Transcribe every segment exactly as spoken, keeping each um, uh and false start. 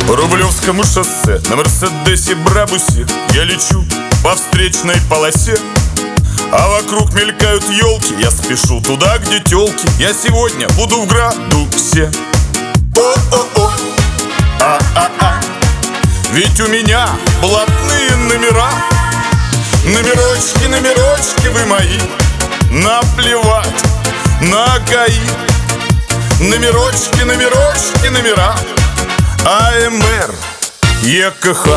По Рублевскому шоссе на Мерседесе Брабусе я лечу по встречной полосе, а вокруг мелькают елки. Я спешу туда, где телки. Я сегодня буду в градусе. О-о-о, а-а-а. Ведь у меня блатные номера. Номерочки, номерочки вы мои. Наплевать на ГАИ. Номерочки, номерочки, номера. АМР, ЕКХ.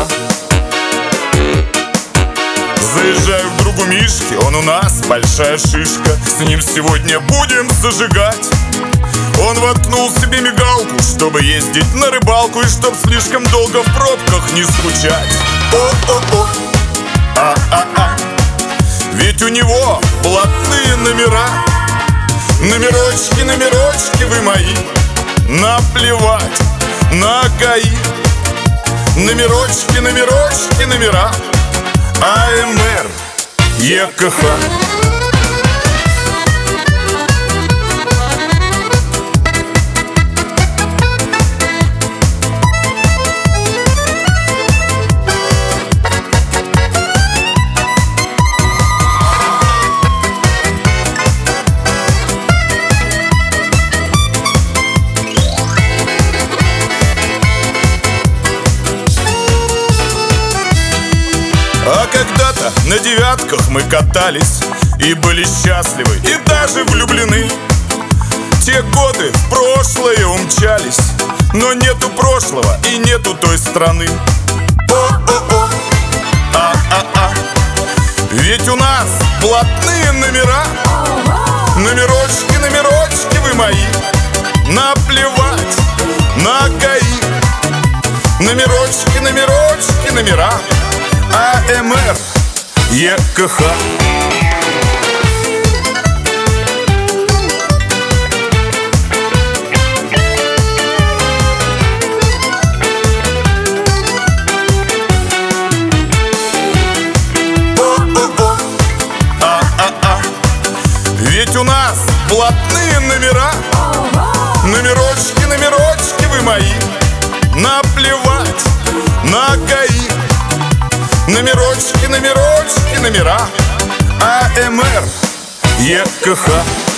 Заезжаю к другу Мишке, он у нас большая шишка. С ним сегодня будем зажигать. Он воткнул себе мигалку, чтобы ездить на рыбалку и чтоб слишком долго в пробках не скучать. О-о-о, а-а-а. Ведь у него блатные номера. Номерочки, номерочки вы мои. Наплевать на ГАИ. Номерочки, номерочки, номера. АМР, ЕКХ. А когда-то на девятках мы катались и были счастливы, и даже влюблены. Те годы в прошлое умчались, но нету прошлого и нету той страны. О-о-о, а-а-а. Ведь у нас блатные номера. Номерочки, номерочки вы мои. Наплевать на ГАИ. Номерочки, номерочки, номера. АМР, ЕКХ. О-о-о, а-а-а. Ведь у нас блатные номера. Номерочки, номерочки вы мои. Наплевать на ГАИ. Номерочки, номерочки, номера. АМР, ЕКХ.